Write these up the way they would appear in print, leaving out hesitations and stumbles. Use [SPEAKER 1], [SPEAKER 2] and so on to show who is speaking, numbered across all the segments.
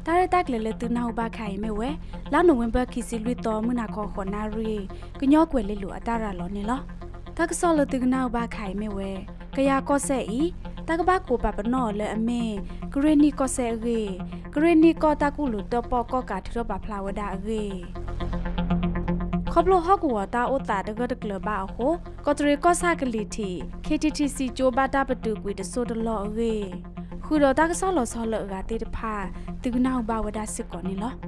[SPEAKER 1] ตาเรตักเลตือนาบาไข่ไม่เวแล้วหนูเวนเบอร์คิซิลุยตอมือนาคอขอนารีก็ย่อกเวลิลุอาตาราลอนี่ลอตักซอลตือนาบาไข่ไม่เวกะยาก็เซอีตักบากูปะปะนอเลอเมกเรนีก็เซเรกเรนีก็ตากูลุตปอก็กาทิรบาพลาวดาเรขอบโลฮอกวัวตาโอตาตะก็ตะเกลบ้าโหก็ตรีก็ซากะลีที KTTC โจบาตาปะตูกุยตะโซดลอเรคูดอตากะซอลอซอลอกาเตตะพาตึกนาวบาวดาสิก่อนนี่ลอ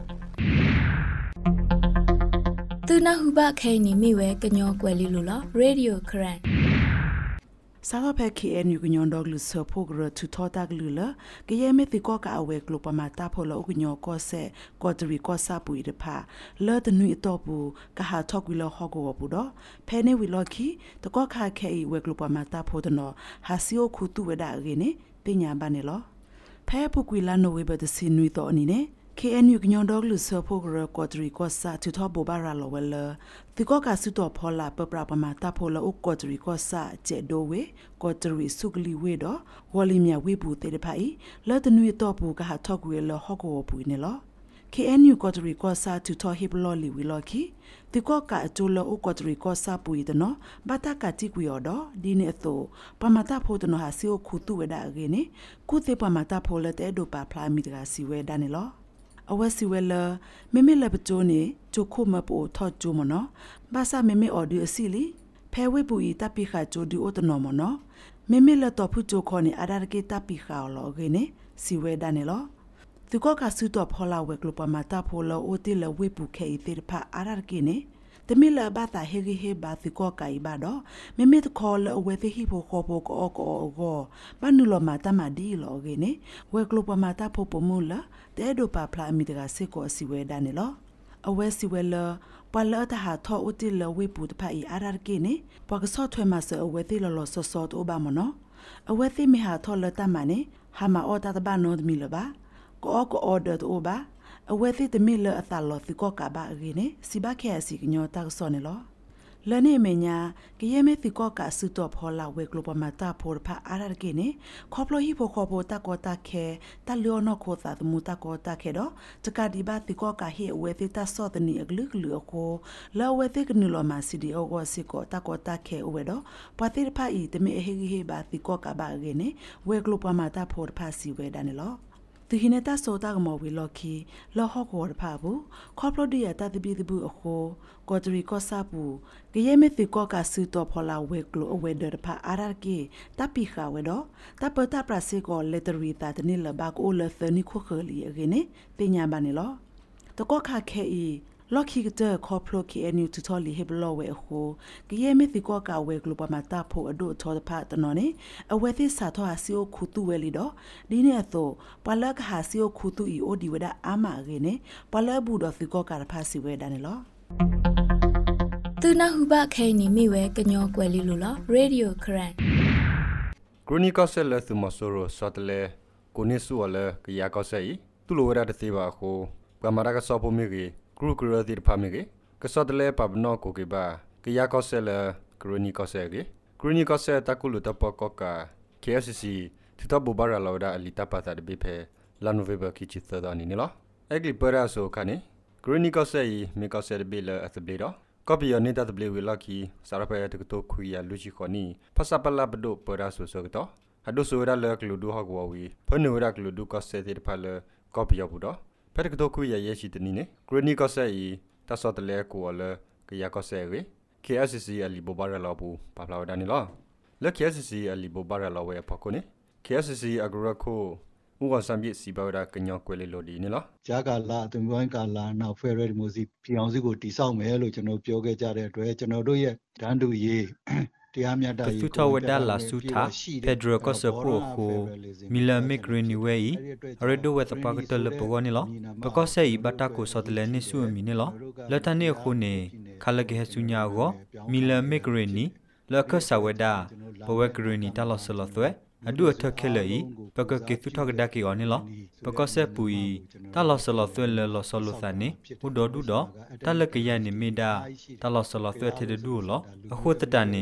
[SPEAKER 2] ตูนาฮูบะไคนี่มิเวกะญอกวลิลุลอเรดิโอครัน
[SPEAKER 3] สาวแพคีเอ็นอยู่กันยอนดอกลุเซอร์พวกเรือทุทอตากลือละก็ยังไม่ติก็กะเอาเวกลุปมาตาพอละอุกยอก็เสก็จะรีก็ซาปุยเดพาเลอตนุยตอปูกะหาทอกวิลอฮอกวปูดอแพเนวิลอคีตะก็คาแค่เวกลุปมาตาพอตนอฮาซิโอคูตุเวดาเรเนติญาบาเนลอแพปุกวิลาโนเวเบตซินุยตอนี่เนKNU ကညောင်းဒေါကလူဆဖို့ရကော်တရီကောဆာတူထဘောဘာရာလောဝဲလဒီကောကဆုတော်ဖောလာပပရပမာတာဖောလာဥကော်တရီကောဆာကျဲဒိုဝေကော်တရီဆုကလီဝေတော့ဝလီမြဝေဘူးတေတဖိုင်လော်တနွေတော့ဘူးကဟာထောက်ကွေလဟော့ကောဘူးနေလော KNU ကော်တရီကောဆာတူထဟိပလောလီဝီလော်ခီဒီကောကအကျိုးလောဥကော်တရီကောဆာပူရတဲ့နော်ဘာတာကတိကွေရောတော့ဒီနေသောပမာတာဖို့တဲ့နော်ဟာစီကိုခုတုဝဲတာအကေနေကုသေပမာတာဖို့လက်တဲ့ဒိုပါဖလာမီတကစီဝဲဒါနေလောအဝစီဝဲလမေမေလပတိုနေချိုခုမပိုထော့ကျိုမနော်ဘာသာမေမေအော်ဒီအစီလီဖဲဝဲပူဤတပိခါချိုဒီအိုတနော်မနော်မေမေလတော့ဖူချိုခေါနေအာဒါကေတပိခါလောဂေနေစီဝဲဒါနေလောသူကဆူတော့ဖောလာဝဲကလပမာတာဖောလောအိုတီလဝဲပူခဲဤတေဖာအာဒါကေနေတမီလဘာသာဟေဂီဟေဘာစီကောကိုင်ဘာတော့မေမေတခေါ်လအဝဲသိဟိဖို့ခေါ်ဖို့ကောကောဘာနုလမာတမဒီလောဂေနေဝဲကလပမာတာဖို့ပမူလာတဲဒိုပါဖလာမီတကစေကောစီဝဲဒါနေလောအဝဲစီဝဲလပလာတဟာထောဥတီလဝေပူတဖာဤအာရကေနေပကဆော့ထွဲမဆအဝဲသိလလောဆော့ဆော့တိုဘာမနောအဝဲသိမဟာထောလတမနေဟာမအော်တာတဘာနောဒမီလဘာကောအော်ဒတ်အိုဘာအဝဲသိတမီလအသလောသီကောကဘာရီနေစီဘခဲစီကညောတာဆောနေလောလနေမညာကရဲမေသီကောကဆူတော့ဖောလာဝဲကလပမတာဖောဖာအာရကေနေခေါပလိုဟိဖိုခေါပိုတကောတခဲတလျောနခောသာသမူတကောတခဲတော့တကဒီဘာသီကောကဟေဝဲသီတဆောတနီအဂလုကလူကိုလောဝဲသီကနုလမစီဒီအောစီကောတကောတခဲဝဲတော့ပတိဖာဤတမေဟေဟေဘာသီကောကဘာကေနေဝဲကလပမတာဖောဖာစီဝဲဒါနေလောသူဟိနေတာဆိုတာကမော်ဝီလော်ခီလော်ဟော့ကောဖာဘူးခေါပလိုဒီယတာတပိတဘူးအခုကော်တရီကောဆာပူကရဲမေသီကောကဆူတော့ဖောလာဝဲကလိုအဝဲဒရဖာအာရကီတပိခါဝဲတော့တပတာပရစီကောလက်တရီတာတနိလဘကိုလသနီခိုခလီအကင်းနေပညာဘာနေလောတကောခခဲဤလော်ခီကတဲ့ခေါပလိုကီအန်ယူတူတော်လီဟေဘလောဝဲအခုကရဲမေသီကောကဝဲကလိုပမာတာဖို့အဒိုထောတဖာတနော်နေအဝဲသီစာထောဟာစီယိုခုတူဝဲလီတော့ဒီနေသောပလကဟာစီယိုခုတူဤအိုဒီဝဒအာမာကေနေပလဘူးတော့သီကောကရဖာစီဝဲဒါနေလော
[SPEAKER 2] ตูนาฮูบะไคนี่มิเวกะญอกวลิลุลอเรดิโอครัน
[SPEAKER 4] ครอนิคอเซลသုမဆိုရစတလေကိုနိဆူအလကရကောဆေတူလိုရတဲ့သေးပါကိုပမာရကဆောပမီကြီးကရုကရတိဖာမီကြီးကစတလေပဘနောကိုကေဘာကရကောဆေလခရနီကောဆေကြီးခရနီကောဆေတကူလူတပကောကာ KSC ထထဘူဘာရလောဒါအလီတပတာဒဘိဖေလာနိုဗေဘာကီချီသဒနီနီလောအဂလီပရာဆိုခနီခရနီကောဆေမီကောဆေဘီလအသဘလီတော့ကော်ပီယနေတာတဘလီဝီလာကီစာရပဲတကတိုခွေရလူချီခေါနီဖဆပလာဘဒိုပရာဆိုဆိုကတော့ဟဒိုဆိုရလကလူဒူဟကွာဝီဖနူရကလူဒူကောဆေတိဖလကော်ပီယဘူးတော့ဖက်တကတိုခွေရရဲ့ရှိတနီနေခရနီကောဆေတဆောတလဲကိုလကရကောဆေရီ KSC အလီဘဘာရလာဘူးပပလာဒနီလောလက် KSC အလီဘဘာရလာဝဲဖကိုနေ KSC အဂရခိုဥကစံပြစီပါရကညောကွယ်လေလိုဒီနေလား
[SPEAKER 5] ဂျာကာလာအသွင်ပွိုင်းကာလာနောက်ဖက်ဒရယ်ဒီမိုစီပြည်အောင်စုကိုတိစောက်မယ်လို့ကျွန်တော်ပြောခဲ့ကြတဲ့အတွက်ကျွန်တော်တို့ရဲ့ဒန်းတူရေးတရားမျှတရေး
[SPEAKER 6] သူထဝဒလာစုထာဖက်ဒရယ်ကော့ဆပရိုကိုမီလာမစ်ဂရနီဝဲရီရဒိုဝတ်ပကတလပဂောနီလောပကောဆေဘတာကိုစောတလဲနေဆုမီနေလောလတနေခုနေခလကေဆုညာကိုမီလာမစ်ဂရနီလကဆဝဒဘဝဂရနီတလောဆလသွဲအဒုအထခဲလေပကကေသူထကဒကီအော်နီလောပကောဆေပူီတလောဆလသွဲလလောဆလသနေဥဒဒုဒတလကယနေမိဒါတလောဆလသွဲထေဒူလောအခုတတနေ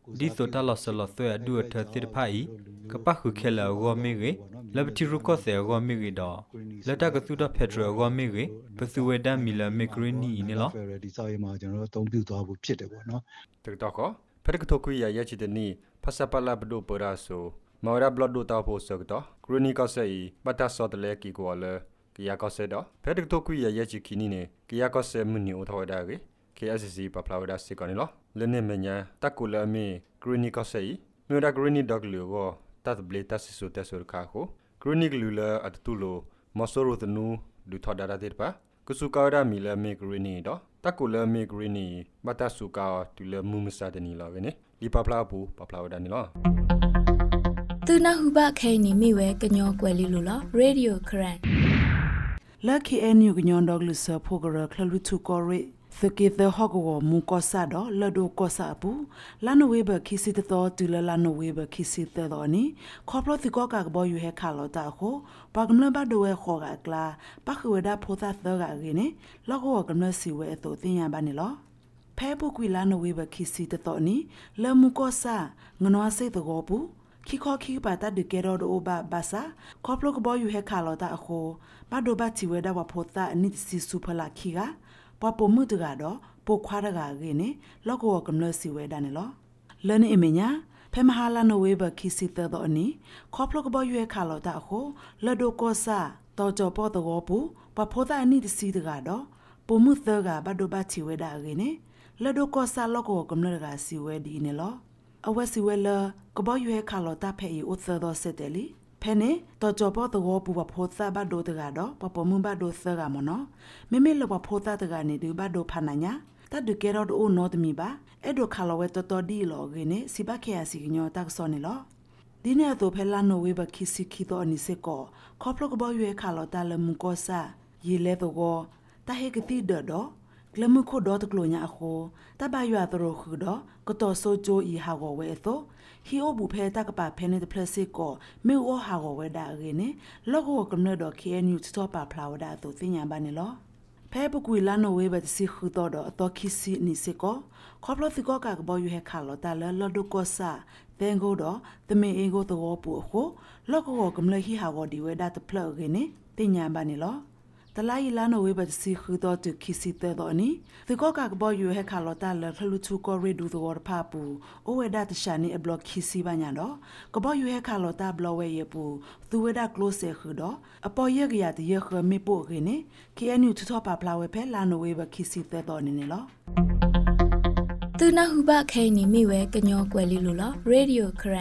[SPEAKER 6] ဒီဆိုတာလဆလဆွဲဒူထတိဖိုင်ကပခုခဲလာဂောမီရီလဘတီရုကောဆေဂောမီရီတော့လက်တကသူတော့ဖက်ဒရယ်ဂောမီရီပစုဝေဒမီလာမီဂရီနီနီလော
[SPEAKER 5] ဒီစာရေးမှာကျွန်တော်တို့အသုံးပြုသွားဖို့ဖြစ်တယ်ပေါ့နော်
[SPEAKER 4] တက်တော့ကောဖက်ကတော့ကွေရရချစ်တဲ့နီဖဆပလာဘဒိုပရာဆိုမော်ရဘလဒိုတာဖို့စကတော့ဂရနီကောဆေဘတာဆော့တလေကီကိုလေကီယာကောဆေတော့ဖက်ကတော့ကွေရရချစ်ခီနီနေကီယာကောဆေမနီအိုထော်ဒါရီ KSC ပပလာဝဒါစီကောနီလောလနေမညာတက်ကူလာမီဂရနီကောဆေမြို့ဒါဂရနီဒေါဂလူကိုတတ်ဘလေတဆဆူတဆူခါကိုဂရနီဂလူလာအတူလိုမဆိုရိုသနူဒူထော်ဒါတဲ့ပါကစုကာရာမီလာမီဂရနီတော့တက်ကူလာမီဂရနီမတဆူကာတူလမူမစာတနီလောကနေလီပပလာပူပပလာဝဒါနီလော
[SPEAKER 2] သူနာဟုဘခဲနီမိဝဲကညောကွယ်လီလိုလားရေဒီယိုခရန်
[SPEAKER 3] လက်ခီအန်ယူကညွန်ဒေါဂလူဆာဖိုဂရခလလူတူကောရီသကေသဟကောမူကောဆာဒလဒိုကောဆာပူလာနဝေဘခိစီတတော်တူလာနဝေဘခိစီတတော်နီခေါပလတိကောကဘောယူဟဲခါလောတာခိုပကမလဘဒဝဲခေါကကလာပခဝဒဖိုသသဂရီနီလောကောကမလစီဝဲအတူတင်ရပါနီလောဖဲပုကွေလာနဝေဘခိစီတတော်နီလမူကောဆာငနွားစိတ်တကောပူခိခောခိပါတဒကေရောဒိုဘာဆာခေါပလကဘောယူဟဲခါလောတာခိုဘဒိုဘတီဝဲဒဝဖိုသအနိစီစုဖလာခိကပပမှုတကတော့ပိုခွာရကရင်းနေလောက်ကောကမလစီဝဲဒါနေလောလနေအမညာဖဲမဟာလာနဝေဘခိစီတတော်အနီခေါပလကဘရွေခါလောတာခိုလဒိုကောဆာတော်ကြောပေါ်တော်ပူပဖိုးသားအနိတစီတကတော့ပိုမှုသကဘဒိုဘချီဝဲဒါရင်းနေလဒိုကောဆာလောက်ကောကမလကစီဝဲဒီနေလောအဝဲစီဝဲလကဘရွေခါလောတာဖဲဤဥသတော်စတယ်လီဖဲနေတော်ကြောပေါ်တော်ပူပဖိုးသားဘဒိုတကတော့ပပမှုဘဒိုသကမနောမေမေလပဖိုးသားတကနေဒီဘဒိုဖနာညာတတ်ဒကေရောဒိုနောတမီပါအဲ့ဒိုခါလဝဲတော်တော်ဒီလောဂင်းနေစီဘခေယာစီညောတက်စောနေလောဒီနေတော့ဖဲလာနိုဝေဘခိစီခီတော့နိစေကောခေါပလကဘရွေခါလောတာလမှုကောစာရီလဲတော့တဟေကတိဒတော့ကလမှုခိုတော့တကလိုညာခိုတဘရွာတော့ခုတော့ကတော်ဆိုဂျိုဤဟာကိုဝဲတော့ဟီအိုဘူဖဲတကပါဖဲနေတပလက်စစ်ကိုမေအိုဟာကိုဝဲဒါရင်းနေလောကောကမနတော့ KNU တော့ပါဖလာဝဒါတော့တင်ညာပါနေလောဖဲပုကွေလာနိုဝေဘတ်စီခူတော့အတော်ခိစီနိစေကောခေါပလတိကောကဘောယူဟဲခါလောတာလလောဒိုကောဆာတန်ကိုတော့တမင်အေကိုတော့ပူခိုလောကောကမလဟီဟာဝဒီဝဲဒါတဖလောရင်းနေတင်ညာပါနေလောတလာရီလာနိုဝေဘတ်စီခူတော့တခိစီတဲ့တော့နီဒီကောကဘောယူဟဲခါလောတာလဖလူချူကောရီဒူတော့ဖာပူအိုဝဲဒါတရှာနီအဘလော့ခိစီပါညာတော့ကဘောယူဟဲခါလောတာဘလောဝဲရပူသူဝဲဒါကလိုဆေခူတော့အပေါ်ရကရတရခမေပိုရင်းနေ KNU ထောပါဖလာဝဲဖဲလာနိုဝေဘခိစီတဲ့တော့နေလော
[SPEAKER 2] သူနာဟုဘခဲနီမိဝဲကညောကွယ်လီလိုလားရေဒီယိုခရန်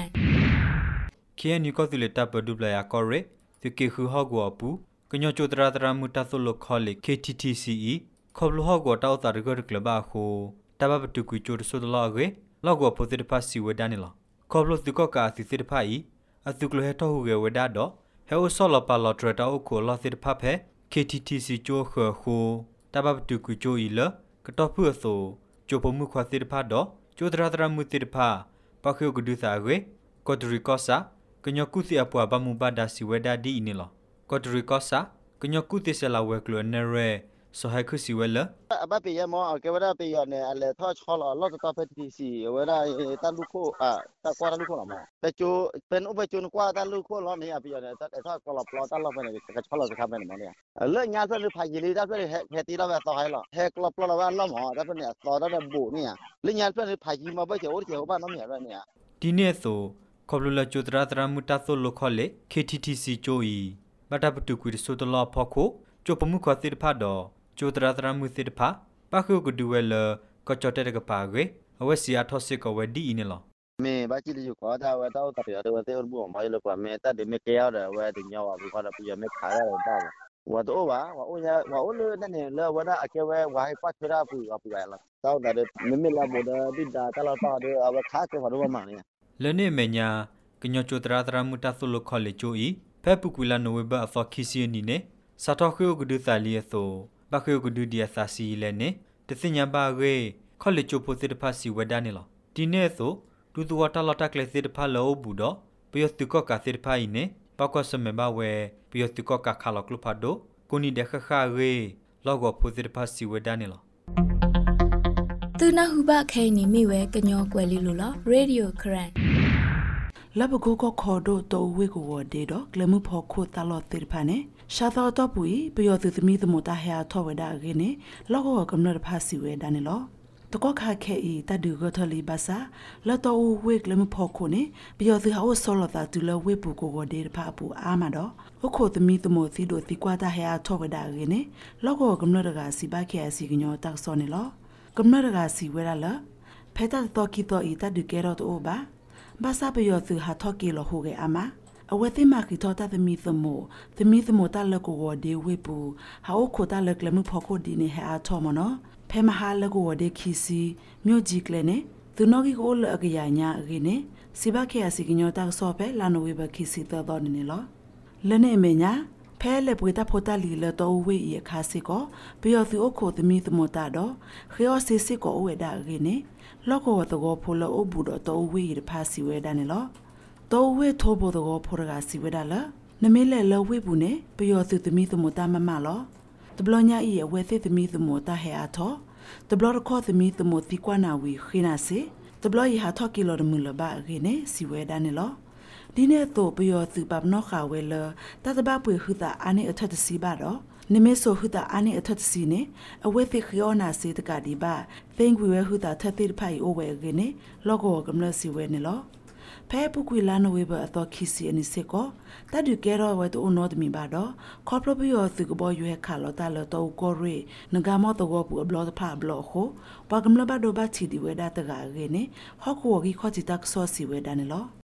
[SPEAKER 6] KNU ကသူလက်တပ်ပဒူပလာယာကောရဲသူကေခူဟောကောပူကညောချိုတရာတရာမူတသုလခေါလေ KTTCE ခေါပလဟောကောတောက်တာရကကလဘာခိုတဘဘတူကွီချိုတဆုဒလာဂေလောက်ကောပိုတိဖာစီဝဒန်နီလာခေါပလသူကောကာစီတိဖိုင်အသူကလဟတောဟုကေဝဒါတော့ဟဲအိုဆောလပါလော်ထရတာအိုကိုလောတိဖာဖဲ KTTC ချိုခခိုတဘဘတူကွီချိုဤလကတော့ဖူအဆိုချိုပမှုခွာတိဖာတော့ချိုတရာတရာမူတိဖာပခေဂဒူသာဂေကောဒရီကောဆာကညောကုစီအပွားဘမှုဘဒါစီဝဒါဒီနီလာကောဒရီကောဆာကညောကုတိဆလာဝဲကလနရဲဆိုဟဲခုစီဝဲလ
[SPEAKER 7] အဘပေရမောကေဝရပေရနေအလေထောချောလောလောတဖက်တီစီဝရတလူခိုတကွာလူခိုလာမပချိုပန်ဥပချိုကွာတလူခိုလောနေအပြရနေတထောကောလပလောတလောပဲနေကချောလောကပဲနေမနေလဲညာဖက်ဖိုင်လီတဖက်ဟဲတီလောပဲတော့ဟဲလောဟဲကလပလောပဲလောမောတဖက်နေသောတဲ့ဘူနေလဲညာဖက်ဖိုင်မပဲချေအိုချေဘာနော်မြရနေ
[SPEAKER 6] ဒီနေ့ဆိုခေါပလလချိုတရာတရာမူတသုလခေါလေ KTTC ချိုဤဘတာပတူကွီဆိုတလောဖောက်ခိုချိုပမှုခွာတိဖာတော့ချိုတရာတရာမူတိဖာပခုကဒူဝဲလကချောတဲ့ကပါကွေအဝစီယာထောစစ်ကဝဲဒီနေလော
[SPEAKER 7] မေဘာချီလီကိုဒါဝဲတော့တရတဲ့တဲ့ဘူမိုင်းလကွာမေတတ်ဒီမေကေရတဲ့ဝဲဒီညောဘူးခေါ်တော့ပြမေခါရတော့တော့ဝါတော့ပါဝါအိုညာဝါအိုလေနဲ့လေဝါဒါအကေဝဲဝါဟိပတ်ချရာပူအပူရလာတော့တဲ့မေမေလာဘောဒါဒီဒါတလာတော့အဝခါကေဘာတော့မနေ
[SPEAKER 6] လနေမညာကညောချိုတရာတရာမူတသုလခေါလေချိုဤဖဲပုကွလာနိုဝဘအဖခိစီနီနေစာတော့ခေဂဒူသလီယသောဘခေဂဒူဒီယသစီလဲနေတသိညာပါရေခေါလေချိုဖိုစစ်တဖစီဝဒနေလောဒီနေ့သောဒူတဝတာလတာကလက်စစ်တဖလောဘူးတော့ပယောတုကကစစ်တဖိုင်နေပကောစမေဘဝဲပယောတုကကခါလကလဖဒိုကိုနီဒခခရေလောကဖိုစစ်တဖစီဝဒနေလော
[SPEAKER 2] သူနာဟုဘခဲနီမိဝဲကညောကွယ်လီလိုလားရေဒီယိုခရန်
[SPEAKER 3] လဘကိုခေါ်တော့တိုဝေကိုဝဒေတော့ကလမှုဖို့ခုတလောတိဖာနေရှာသောတော့ပူပယောသူသမီးသမတာဟဲထောဝဒါရင်းနေလောကကမ္နရဖာစီဝဲဒါနေလောတကောခါခဲဤတဒူကထလီဘာစာလတော်ဝေကလမှုဖို့ခုနေပယောသူဟာဝဆောလတာတူလဝေပူကိုဝဒေဖာပူအာမတော့အခုသမီးသမသီတို့တီကွာတာဟဲထောဝဒါရင်းနေလောကကမ္နရကစီဘာခဲစီကညောတက်စောနေလောကမ္နရကစီဝဲလာဖဲတာတော့ကီတော့ဤတဒူကဲတော့တော့ဘာဘာသာပယောသူဟာထောက်ကီလဟုကေအမအဝဲသိမခီထောတာသမီသမတာလကိုဝဒေဝေပူဟာအိုခိုတာလကလမှုဖို့ကိုဒီနေဟာထောမနောဖဲမဟာလကိုဝဒေခီစီမြို့ကြီးကလည်းနေသူနောကီကိုလအကရညာအကိနေစီဘခေအစီကညောတာဆောပဲလာနိုဝေဘခီစီတော်နေလောလနေမညာဖဲလေပွေတာဖိုတာလီလတော်ဝေရခါစီကိုပယောသူအိုခိုသမီသမတာတော့ခေောစီစီကိုဝေဒါအကိနေလောကဝတကောဖိုလောဘူတော့တော်ဝေရဖာစီဝဲဒါနေလောတော်ဝေထိုးဖို့တော့ဖိုရကစီဝဲဒါလနမေလဲလဝေဘူးနေပယောသူသမီသမတာမမလောတဘလညာဤအဝဲသိသမီသမတာဟဲအထောတဘလရခေါ်သမီသမတိကွာနာဝီခိနာစီတဘလဤဟာထောက်ကီလိုမူလဘာရင်းနေစီဝဲဒါနေလောဒီနေ့တော့ပယောသူပပနောခါဝဲလတတဘပွေခူတာအာနေအထက်တစီပါတော့နိမေဆိုဟုတာအာနေအထက်စီနေအဝဲသိခယောနာစေတကဒီပါသင်ကွေဝဲဟုတာထက်တိဖိုင်အိုဝဲကင်းနေလောကောကမလစီဝဲနေလောဖဲပုကွေလာနဝဲဘအတော်ခီစီအနိစေကောတဒူကဲရောဝဲတူနောဒမီပါတော့ခေါပလပယောသူကဘောရွဲခါလောတာလောတောကိုရေနဂါမောတောပူဘလောတဖာဘလောခိုပကမလဘဒိုဘချီဒီဝဲဒါတကရနေဟောကိုဝဂီခေါချီတက်ဆောစီဝဲဒါနေလော